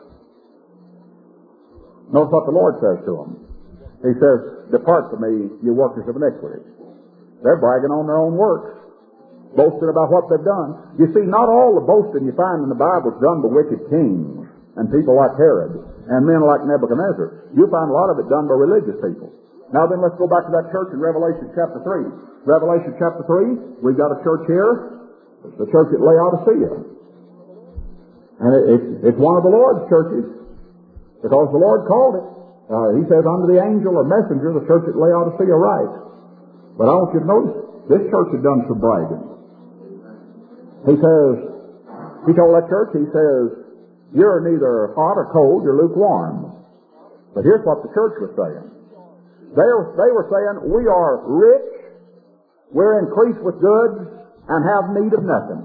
Notice what the Lord says to them. He says, depart from me, you workers of iniquity. They're bragging on their own works, boasting about what they've done. You see, not all the boasting you find in the Bible is done by wicked kings and people like Herod and men like Nebuchadnezzar. You find a lot of it done by religious people. Now then, let's go back to that church in Revelation chapter three. Revelation chapter three, we've got a church here. It's the church at Laodicea. And it, it, it's one of the Lord's churches. Because the Lord called it. Uh, he says, unto the angel or messenger, the church at Laodicea write. But I want you to notice, this church had done some bragging. He says, he told that church, he says, you're neither hot or cold, you're lukewarm. But here's what the church was saying. They were, they were saying, we are rich, we're increased with goods, and have need of nothing.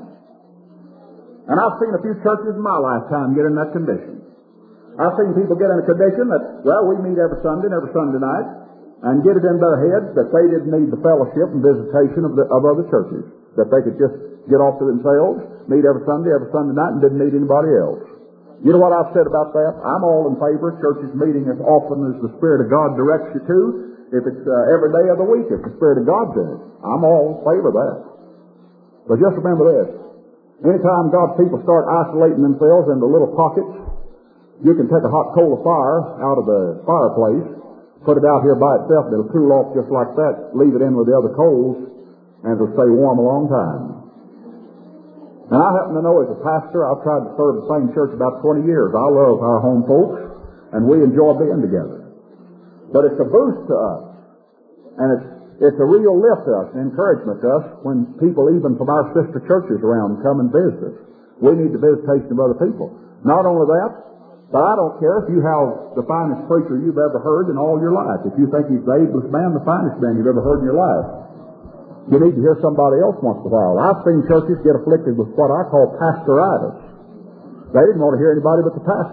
And I've seen a few churches in my lifetime get in that condition. I've seen people get in a condition that, well, we meet every Sunday and every Sunday night, and get it in their heads that they didn't need the fellowship and visitation of, the, of other churches, that they could just get off to themselves, meet every Sunday, every Sunday night, and didn't need anybody else. You know what I've said about that? I'm all in favor of churches meeting as often as the Spirit of God directs you to. If it's uh, every day of the week, if the Spirit of God's in it, I'm all in favor of that. But just remember this. Anytime God's people start isolating themselves into little pockets, you can take a hot coal of fire out of the fireplace, put it out here by itself, and it'll cool off just like that, leave it in with the other coals, and it'll stay warm a long time. And I happen to know as a pastor, I've tried to serve the same church about twenty years. I love our home folks, and we enjoy being together. But it's a boost to us, and it's it's a real lift to us, an encouragement to us when people even from our sister churches around come and visit us. We need the visitation of other people. Not only that, but I don't care if you have the finest preacher you've ever heard in all your life. If you think he's the ablest man, the finest man you've ever heard in your life. You need to hear somebody else once in a while. I've seen churches get afflicted with what I call pastoritis. They didn't want to hear anybody but the pastor.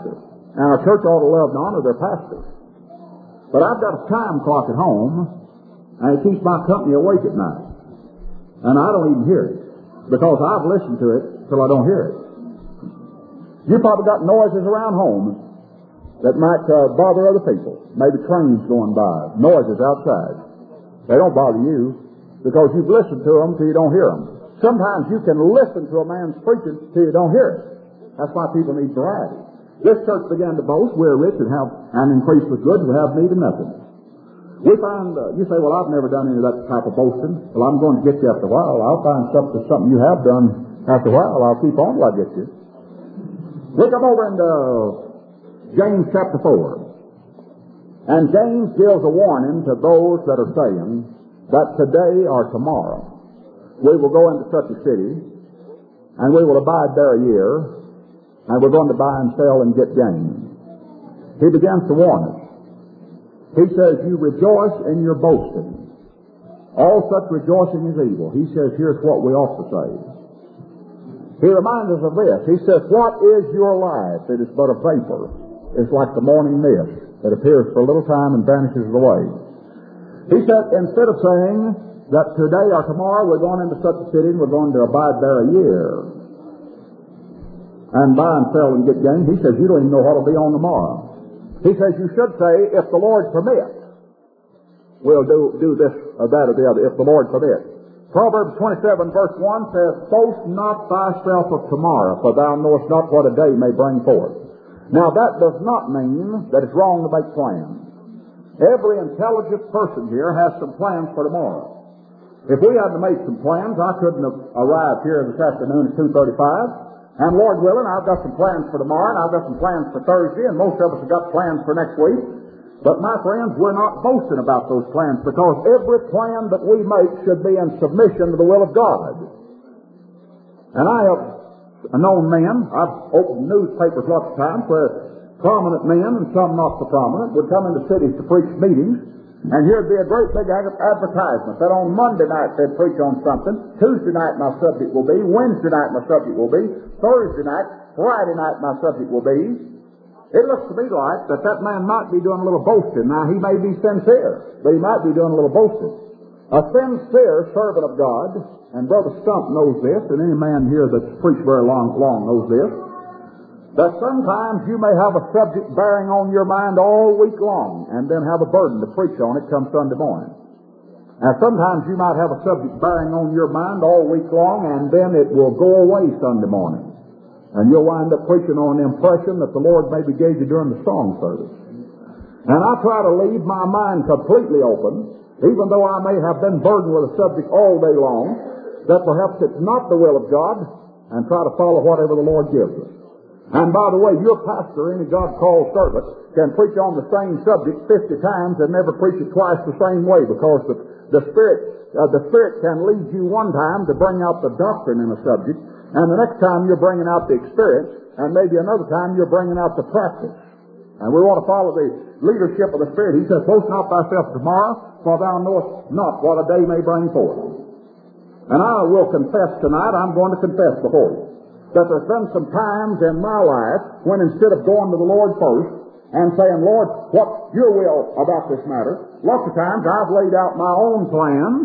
And a church ought to love and honor their pastors. But I've got a time clock at home, and it keeps my company awake at night. And I don't even hear it, because I've listened to it till I don't hear it. You probably got noises around home that might uh, bother other people. Maybe trains going by, noises outside. They don't bother you, because you've listened to them till you don't hear them. Sometimes you can listen to a man's preaching till you don't hear it. That's why people need variety. This church began to boast, we're rich and have and increase with goods, we have need of nothing. We find, uh, you say, well, I've never done any of that type of boasting. Well, I'm going to get you after a while. I'll find something, something you have done after a while. I'll keep on till I get you. We come over into James chapter four. And James gives a warning to those that are saying that today or tomorrow we will go into such a city and we will abide there a year, and we're going to buy and sell and get gain. He begins to warn us. He says, you rejoice in your boasting. All such rejoicing is evil. He says, here's what we ought to say. He reminds us of this. He says, what is your life? It is but a vapor. It's like the morning mist that appears for a little time and vanishes away. He said, instead of saying that today or tomorrow we're going into such a city and we're going to abide there a year and buy and sell and get gain, he says, you don't even know what will be on tomorrow. He says, you should say, if the Lord permits, we'll do, do this or that or the other, if the Lord permits. Proverbs twenty-seven verse one says, boast not thyself of tomorrow, for thou knowest not what a day may bring forth. Now that does not mean that it's wrong to make plans. Every intelligent person here has some plans for tomorrow. If we hadn't made some plans, I couldn't have arrived here this afternoon at two thirty-five. And Lord willing, I've got some plans for tomorrow, and I've got some plans for Thursday, and most of us have got plans for next week. But my friends, we're not boasting about those plans, because every plan that we make should be in submission to the will of God. And I have known men, I've opened newspapers lots of times, where prominent men, and some not so prominent, would come into cities to preach meetings, and here'd be a great big advertisement that on Monday night they'd preach on something, Tuesday night my subject will be, Wednesday night my subject will be, Thursday night, Friday night my subject will be. It looks to me like that that man might be doing a little boasting. Now, he may be sincere, but he might be doing a little boasting. A sincere servant of God, and Brother Stump knows this, and any man here that's preached very long, long knows this, that sometimes you may have a subject bearing on your mind all week long, and then have a burden to preach on it come Sunday morning. And sometimes you might have a subject bearing on your mind all week long, and then it will go away Sunday morning. And you'll wind up preaching on an impression that the Lord maybe gave you during the song service. And I try to leave my mind completely open, even though I may have been burdened with a subject all day long, that perhaps it's not the will of God, and try to follow whatever the Lord gives us. And by the way, your pastor, any God-called servant, can preach on the same subject fifty times and never preach it twice the same way, because the, the Spirit uh, the Spirit can lead you one time to bring out the doctrine in a subject, and the next time you're bringing out the experience, and maybe another time you're bringing out the practice. And we want to follow the leadership of the Spirit. He says, boast not thyself tomorrow, for thou knowest not what a day may bring forth. And I will confess tonight, I'm going to confess before you, that there's been some times in my life when instead of going to the Lord first and saying, Lord, what's your will about this matter? Lots of times I've laid out my own plans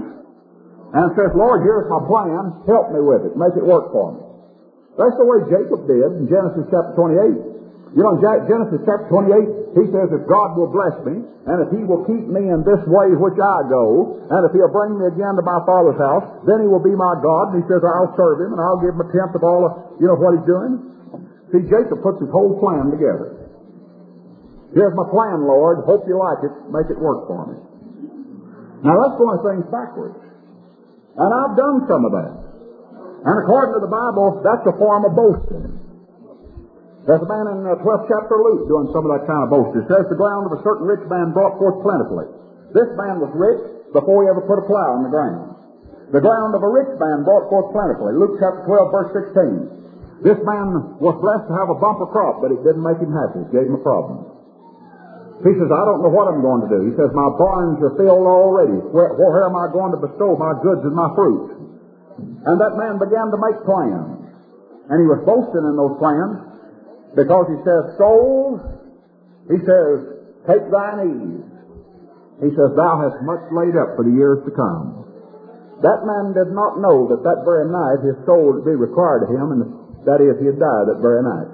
and says, Lord, here's my plan, help me with it, make it work for me. That's the way Jacob did in Genesis chapter twenty-eight. You know, in Genesis chapter twenty-eight, he says, if God will bless me, and if he will keep me in this way which I go, and if he'll bring me again to my father's house, then he will be my God. And he says, I'll serve him, and I'll give him a tenth of all of, you know what he's doing? See, Jacob puts his whole plan together. Here's my plan, Lord. Hope you like it. Make it work for me. Now, that's going things backwards. And I've done some of that. And according to the Bible, that's a form of boasting. There's a man in the twelfth chapter of Luke doing some of that kind of boasting. It says the ground of a certain rich man brought forth plentifully. This man was rich before he ever put a plow in the ground. The ground of a rich man brought forth plentifully. Luke chapter twelve, verse sixteen. This man was blessed to have a bumper crop, but it didn't make him happy. It gave him a problem. He says, I don't know what I'm going to do. He says, my barns are filled already. Where, where am I going to bestow my goods and my fruit? And that man began to make plans. And he was boasting in those plans. Because he says, soul, he says, take thine ease. He says, thou hast much laid up for the years to come. That man did not know that that very night his soul would be required of him, and that is, he'd die that very night.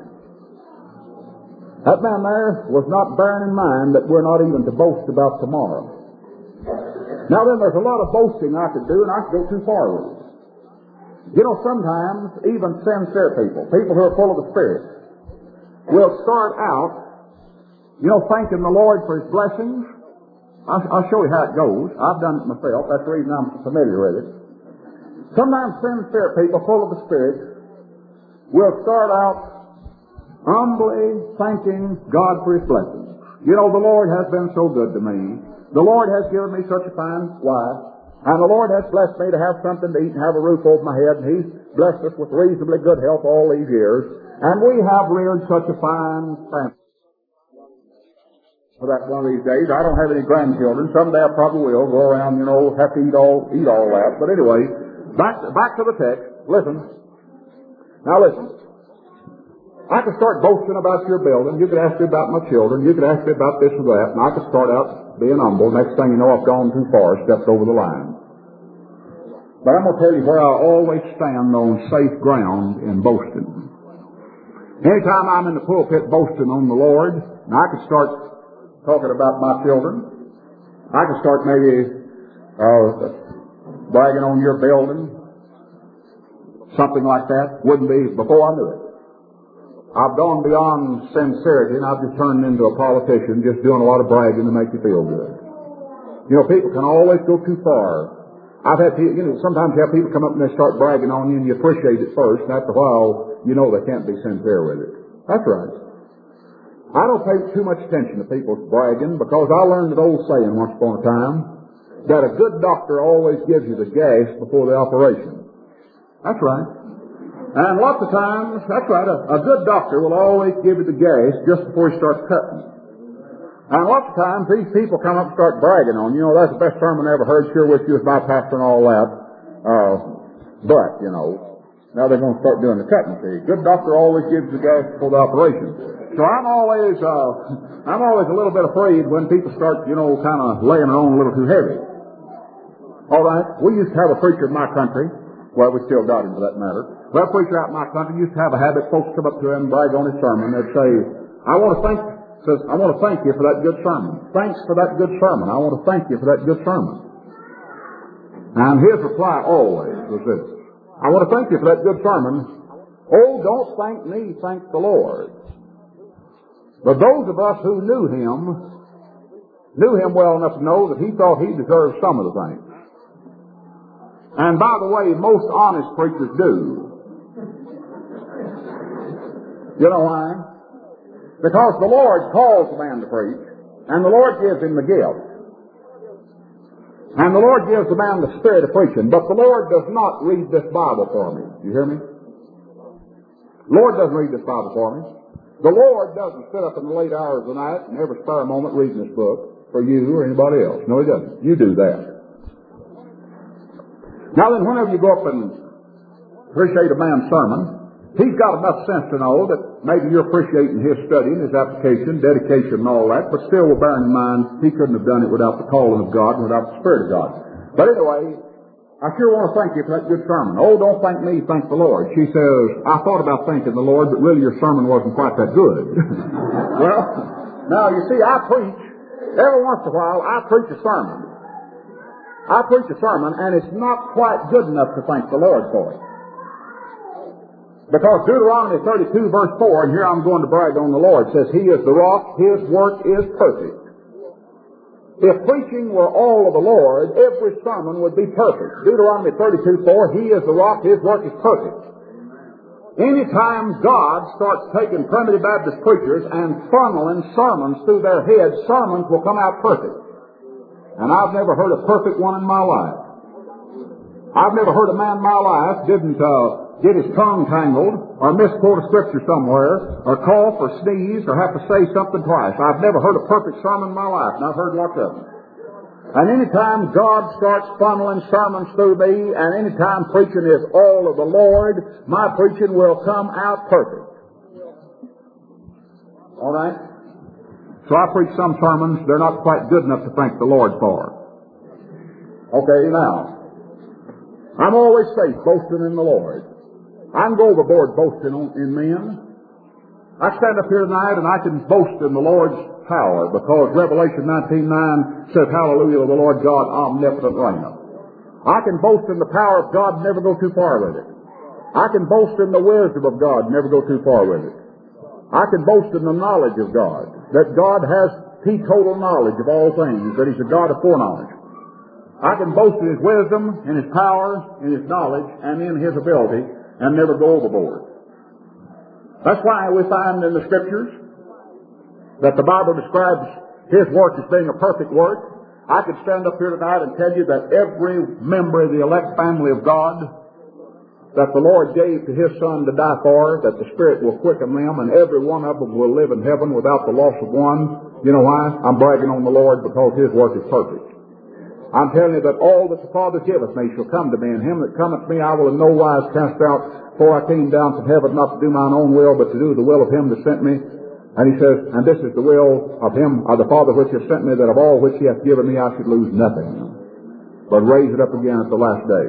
That man there was not bearing in mind that we're not even to boast about tomorrow. Now then, there's a lot of boasting I could do, and I could go too far with it. You know, sometimes even sincere people, people who are full of the Spirit, will start out, you know, thanking the Lord for His blessings. I'll, I'll show you how it goes. I've done it myself. That's the reason I'm familiar with it. Sometimes sincere people full of the Spirit will start out humbly thanking God for His blessings. You know, the Lord has been so good to me. The Lord has given me such a fine wife. And the Lord has blessed me to have something to eat and have a roof over my head. And He's blessed us with reasonably good health all these years. And we have reared such a fine family. For that one of these days, I don't have any grandchildren. Someday I probably will go around, you know, have to eat all, eat all that. But anyway, back, back to the text. Listen. Now listen. I could start boasting about your building. You could ask me about my children. You could ask me about this or that. And I could start out being humble. Next thing you know, I've gone too far, stepped over the line. But I'm going to tell you where I always stand on safe ground in boasting. Anytime I'm in the pulpit boasting on the Lord, and I could start talking about my children. I could start maybe uh, bragging on your building, something like that. Wouldn't be before I knew it. I've gone beyond sincerity, and I've just turned into a politician, just doing a lot of bragging to make you feel good. You know, people can always go too far. I've had people, you know, sometimes you have people come up and they start bragging on you, and you appreciate it first, and after a while, you know they can't be sincere with it. That's right. I don't pay too much attention to people's bragging, because I learned an old saying once upon a time, that a good doctor always gives you the gas before the operation. That's right. And lots of times, that's right, a, a good doctor will always give you the gas just before he starts cutting. And lots of times, these people come up and start bragging on you. You know, that's the best sermon I ever heard, sure wish you was my pastor and all that. Uh, but, you know, now they're going to start doing the cutting, see. Good doctor always gives the gas before the operation. So I'm always, uh, I'm always a little bit afraid when people start, you know, kind of laying it on a little too heavy. All right, we used to have a preacher in my country, well, we still got him for that matter. That preacher out in my country used to have a habit, folks come up to him and brag on his sermon. They'd say, I want to thank, says, I want to thank you for that good sermon. Thanks for that good sermon. I want to thank you for that good sermon. And his reply always was this, I want to thank you for that good sermon. Oh, don't thank me, thank the Lord. But those of us who knew him, knew him well enough to know that he thought he deserved some of the things. And by the way, most honest preachers do. You know why? Because the Lord calls a man to preach, and the Lord gives him the gift. And the Lord gives the man the spirit of preaching, but the Lord does not read this Bible for me. You hear me? The Lord doesn't read this Bible for me. The Lord doesn't sit up in the late hours of the night and every spare moment reading this book for you or anybody else. No, He doesn't. You do that. Now then, whenever you go up and appreciate a man's sermon, he's got enough sense to know that maybe you're appreciating his study and his application, dedication and all that, but still we're bearing in mind he couldn't have done it without the calling of God and without the Spirit of God. But anyway, I sure want to thank you for that good sermon. Oh, don't thank me, thank the Lord. She says, I thought about thanking the Lord, but really your sermon wasn't quite that good. Well, now you see, I preach, every once in a while, I preach a sermon. I preach a sermon, and it's not quite good enough to thank the Lord for it. Because Deuteronomy thirty-two, verse four, and here I'm going to brag on the Lord, says, He is the rock, His work is perfect. If preaching were all of the Lord, every sermon would be perfect. Deuteronomy thirty-two, four, He is the rock, His work is perfect. Anytime God starts taking primitive Baptist preachers and funneling sermons through their heads, sermons will come out perfect. And I've never heard a perfect one in my life. I've never heard a man in my life didn't uh, get his tongue tangled, or misquote a scripture somewhere, or cough or sneeze, or have to say something twice. I've never heard a perfect sermon in my life, and I've heard lots of them. And anytime God starts funneling sermons through me, and anytime preaching is all of the Lord, my preaching will come out perfect. All right? So I preach some sermons they're not quite good enough to thank the Lord for. Okay, now, I'm always safe boasting in the Lord. I can go overboard boasting in men. I stand up here tonight and I can boast in the Lord's power because Revelation nineteen nine says, Hallelujah to the Lord God, omnipotent reigneth. I can boast in the power of God and never go too far with it. I can boast in the wisdom of God and never go too far with it. I can boast in the knowledge of God, that God has teetotal knowledge of all things, that He's a God of foreknowledge. I can boast in His wisdom, in His power, in His knowledge, and in His ability, and never go overboard. That's why we find in the Scriptures that the Bible describes His work as being a perfect work. I could stand up here tonight and tell you that every member of the elect family of God that the Lord gave to His Son to die for, that the Spirit will quicken them, and every one of them will live in heaven without the loss of one. You know why? I'm bragging on the Lord because His work is perfect. I'm telling you that all that the Father giveth me shall come to me, and him that cometh to me I will in no wise cast out, for I came down from heaven not to do mine own will, but to do the will of Him that sent me. And He says, and this is the will of Him, of the Father which hath sent me, that of all which He hath given me I should lose nothing, but raise it up again at the last day.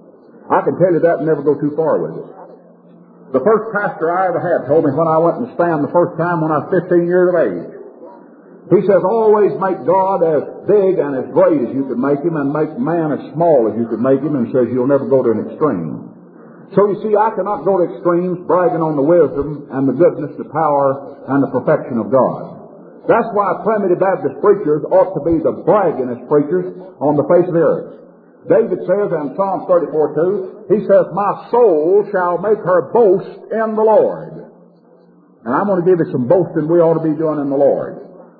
I can tell you that and never go too far with it. The first pastor I ever had told me when I went in the stand the first time when I was fifteen years of age, he says, always make God as big and as great as you could make Him, and make man as small as you could make Him, and says you'll never go to an extreme. So you see, I cannot go to extremes bragging on the wisdom and the goodness, the power, and the perfection of God. That's why primitive Baptist preachers ought to be the braggingest preachers on the face of the earth. David says in Psalm thirty-four two, he says, my soul shall make her boast in the Lord. And I'm going to give you some boasting we ought to be doing in the Lord.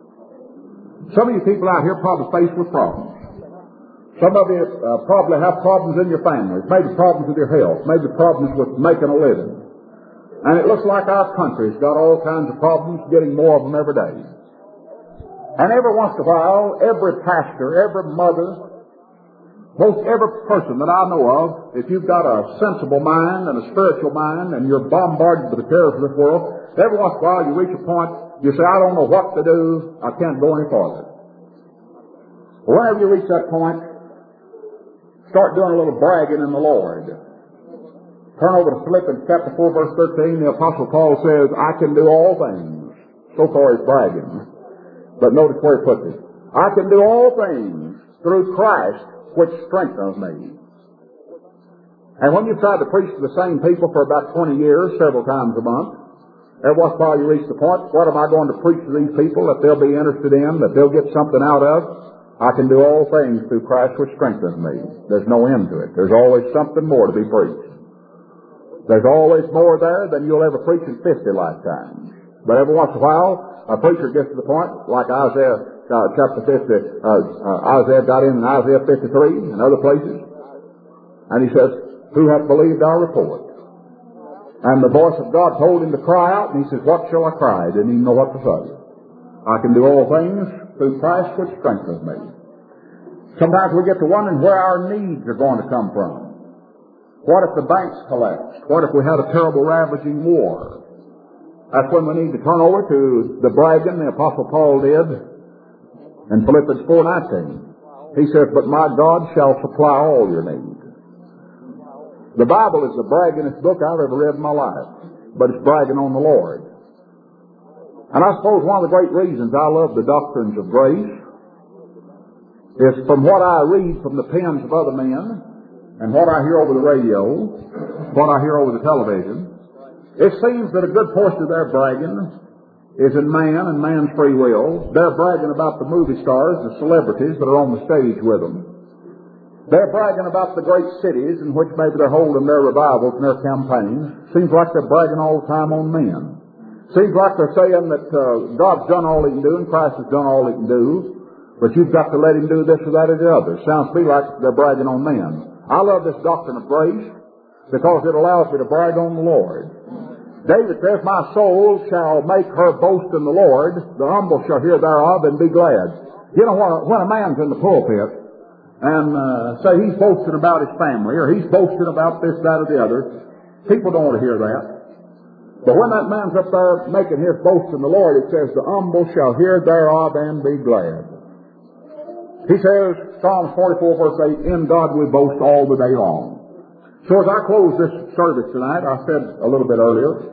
Some of you people out here probably faced with problems. Some of you uh, probably have problems in your families, maybe problems with your health, maybe problems with making a living. And it looks like our country's got all kinds of problems, getting more of them every day. And every once in a while, every pastor, every mother, most every person that I know of, if you've got a sensible mind and a spiritual mind and you're bombarded with the cares of this world, every once in a while you reach a point, you say, I don't know what to do, I can't go any farther. Whenever you reach that point, start doing a little bragging in the Lord. Turn over to Philippians chapter four, verse thirteen. The Apostle Paul says, I can do all things. So far he's bragging. But notice where he puts it. I can do all things through Christ, which strengthens me. And when you try to preach to the same people for about twenty years, several times a month, every once in a while you reach the point, what am I going to preach to these people that they'll be interested in, that they'll get something out of? I can do all things through Christ which strengthens me. There's no end to it. There's always something more to be preached. There's always more there than you'll ever preach in fifty lifetimes. But every once in a while, a preacher gets to the point, like Isaiah uh, chapter fifty, uh, uh, Isaiah got in Isaiah fifty-three and other places, and he says, who hath believed our report? And the voice of God told him to cry out, and he says, what shall I cry? Didn't even know what to say. I can do all things through Christ which strengthens me. Sometimes we get to wondering where our needs are going to come from. What if the banks collapsed? What if we had a terrible ravaging war? That's when we need to turn over to the bragging the Apostle Paul did in Philippians four nineteen. He says, but my God shall supply all your needs. The Bible is the braggingest book I've ever read in my life, but it's bragging on the Lord. And I suppose one of the great reasons I love the doctrines of grace is from what I read from the pens of other men and what I hear over the radio, what I hear over the television. It seems that a good portion of their bragging is in man and man's free will. They're bragging about the movie stars, the celebrities that are on the stage with them. They're bragging about the great cities in which maybe they're holding their revivals and their campaigns. Seems like they're bragging all the time on men. Seems like they're saying that uh, God's done all He can do and Christ has done all He can do, but you've got to let Him do this or that or the other. Sounds to me like they're bragging on men. I love this doctrine of grace because it allows me to brag on the Lord. David says, my soul shall make her boast in the Lord. The humble shall hear thereof and be glad. You know, when, when a man's in the pulpit and uh, say he's boasting about his family or he's boasting about this, that, or the other, people don't want to hear that. But when that man's up there making his boast in the Lord, it says, the humble shall hear thereof and be glad. He says, Psalms forty-four, verse eight, in God we boast all the day long. So as I close this service tonight, I said a little bit earlier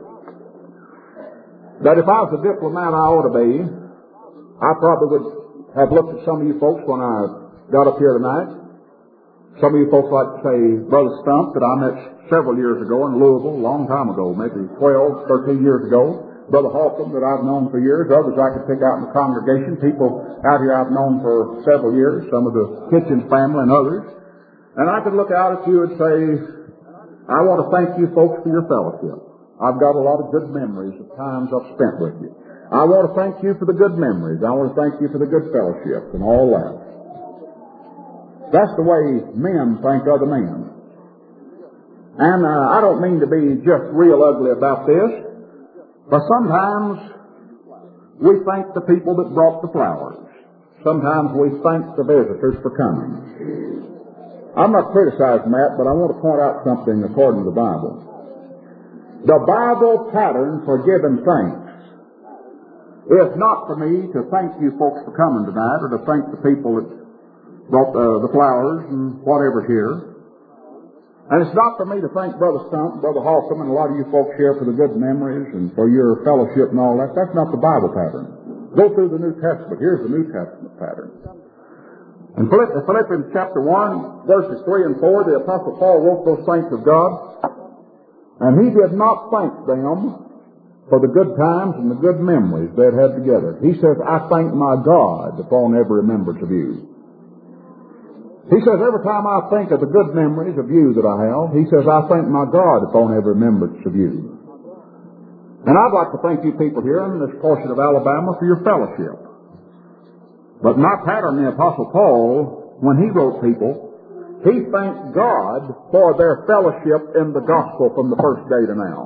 that if I was a diplomat I ought to be, I probably would have looked at some of you folks when I got up here tonight. Some of you folks like to say Brother Stump that I met several years ago in Louisville, a long time ago, maybe twelve, thirteen years ago. Brother Halcom that I've known for years. Others I could pick out in the congregation. People out here I've known for several years. Some of the Kitchens family and others. And I could look out at you and say, I want to thank you folks for your fellowship. I've got a lot of good memories of times I've spent with you. I want to thank you for the good memories. I want to thank you for the good fellowship and all that. That's the way men thank other men. And uh, I don't mean to be just real ugly about this, but sometimes we thank the people that brought the flowers. Sometimes we thank the visitors for coming. I'm not criticizing that, but I want to point out something according to the Bible. The Bible pattern for giving thanks is not for me to thank you folks for coming tonight or to thank the people that brought uh, the flowers and whatever here. And it's not for me to thank Brother Stump, Brother Halcom, and a lot of you folks here for the good memories and for your fellowship and all that. That's not the Bible pattern. Go through the New Testament. Here's the New Testament pattern. In Philippians chapter one, verses three and four, the Apostle Paul wrote those saints of God, and he did not thank them for the good times and the good memories they had had together. He says, I thank my God upon every remembrance of you. He says, every time I think of the good memories of you that I have, he says, I thank my God upon every remembrance of you. And I'd like to thank you people here in this portion of Alabama for your fellowship. But my pattern, the Apostle Paul, when he wrote people, he thanked God for their fellowship in the gospel from the first day to now.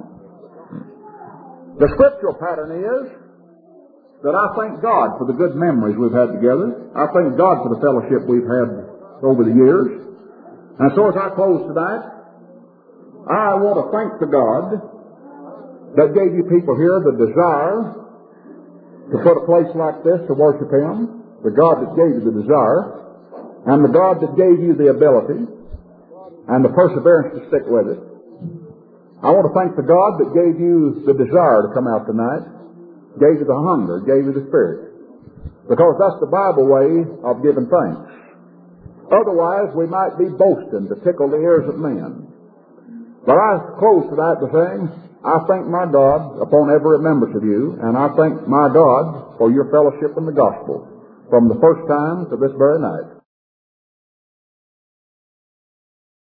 The scriptural pattern is that I thank God for the good memories we've had together. I thank God for the fellowship we've had over the years. And so as I close tonight, I want to thank the God that gave you people here the desire to put a place like this to worship Him. The God that gave you the desire, and the God that gave you the ability, and the perseverance to stick with it. I want to thank the God that gave you the desire to come out tonight, gave you the hunger, gave you the spirit. Because that's the Bible way of giving thanks. Otherwise, we might be boasting to tickle the ears of men. But I close tonight by saying, I thank my God upon every remembrance of you, and I thank my God for your fellowship in the gospel, from the first time to this very night.